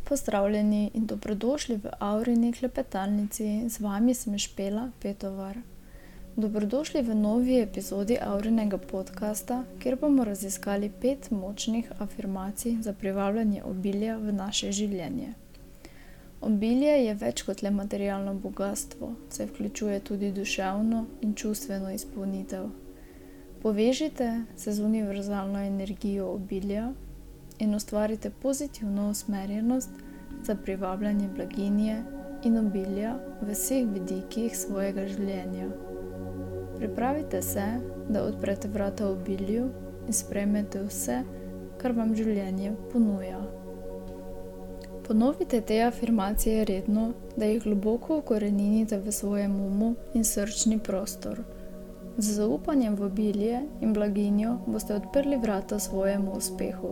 Pozdravljeni in dobrodošli v Aurini klepetalnici, z vami sem Špela Petovar. Dobrodošli v novi epizodi Aurinega podcasta, kjer bomo raziskali 5 močnih afirmacij za privabljanje obilja v naše življenje. Obilje je več kot le materialno bogastvo, saj vključuje tudi duševno in čustveno izpolnitev. Povežite se z univerzalno energijo obilja in ustvarite pozitivno usmerjenost za privabljanje blaginje in obilja v vseh vidikih svojega življenja. Pripravite se, da odprete vrata obilju in sprejmete vse, kar vam življenje ponuja. Ponovite te afirmacije redno, da jih globoko vkoreninite v svojem umu in srčni prostor. Z zaupanjem v obilje in blaginjo boste odprli vrata svojemu uspehu.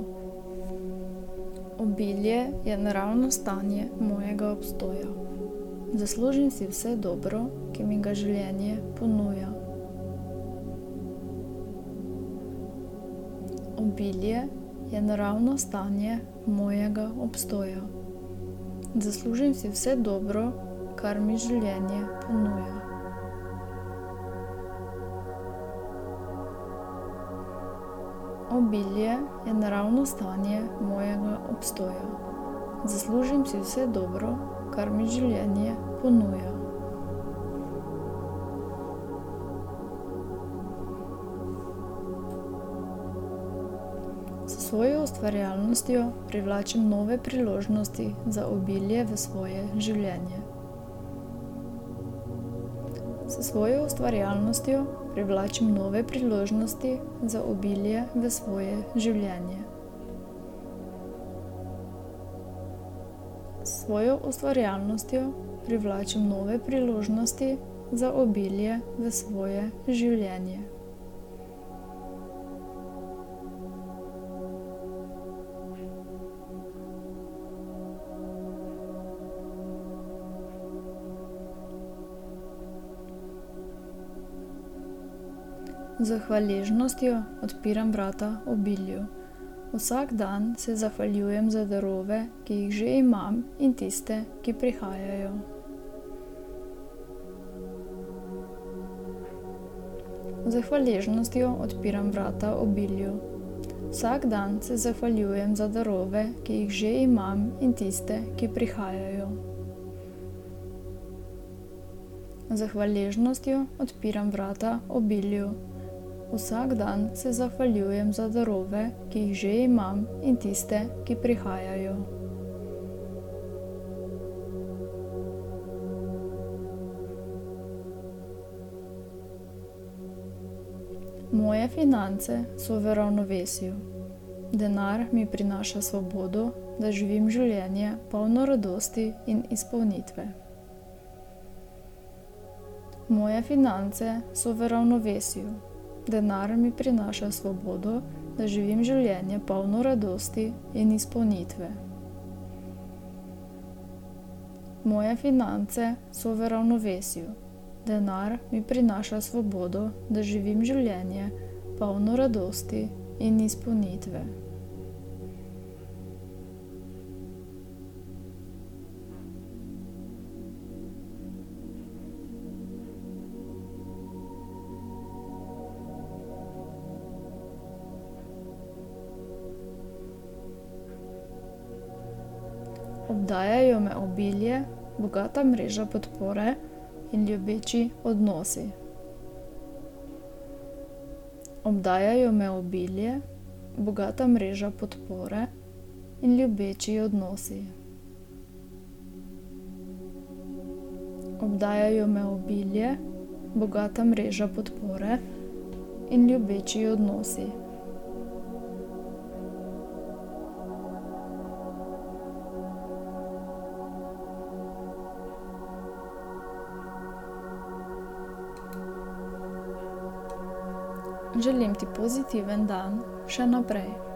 Obilje je naravno stanje mojega obstoja. Zaslužim si vse dobro, ki mi ga življenje ponuja. Obilje je naravno stanje mojega obstoja. Zaslužim si vse dobro, kar mi življenje ponuja. Obilje je naravno stanje mojega obstoja. Zaslužim si vse dobro, kar mi življenje ponuja. S svojo ustvarjalnostjo privlačim nove priložnosti za obilje v svoje življenje. S svojo ustvarjalnostjo privlačim nove priložnosti za obilje v svoje življenje. S svojo ustvarjalnostjo privlačim nove priložnosti za obilje v svoje življenje. Z hvaležnostjo odpiram vrata obilju. Vsak dan se zahvaljujem za darove, ki jih že imam, in tiste, ki prihajajo. Z hvaležnostjo odpiram vrata obilju. Vsak dan se zahvaljujem za darove, ki jih že imam, in tiste, ki prihajajo. Z hvaležnostjo odpiram vrata obilju. Vsak dan se zahvaljujem za darove, ki jih že imam, in tiste, ki prihajajo. Moje finance so v ravnovesju. Denar mi prinaša svobodo, da živim življenje polno radosti in izpolnitve. Moje finance so v ravnovesju. Denar mi prinaša svobodo, da živim življenje polno radosti in izpolnitve. Moje finance so v ravnovesju. Denar mi prinaša svobodo, da živim življenje polno radosti in izpolnitve. Obdajajo me obilje, bogata mreža podpore in ljubeči odnosi. Obdajajo me obilje, bogata mreža podpore in ljubeči odnosi. Obdajajo me obilje, bogata mreža podpore in ljubeči odnosi. Želim ti pozitiven dan še naprej.